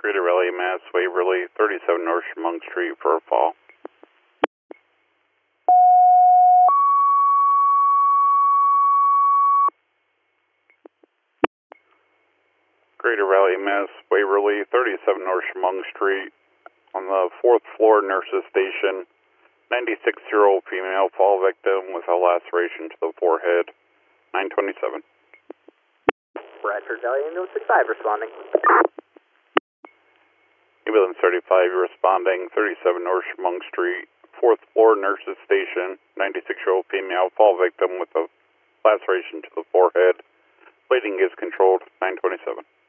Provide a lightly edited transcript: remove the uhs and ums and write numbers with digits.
Greater Raleigh, Mass, Waverly, 37 North Chemung Street for a fall. Greater Raleigh, Mass, Waverly, 37 North Chemung Street on the 4th floor nurses station. 96-year-old female fall victim with a laceration to the forehead. 927. Bradford Valley Ambulance 65 responding. Ambulance 35 responding, 37 North Chemung Street, 4th floor nurses station. 96-year-old female fall victim with a laceration to the forehead. Bleeding is controlled. 927.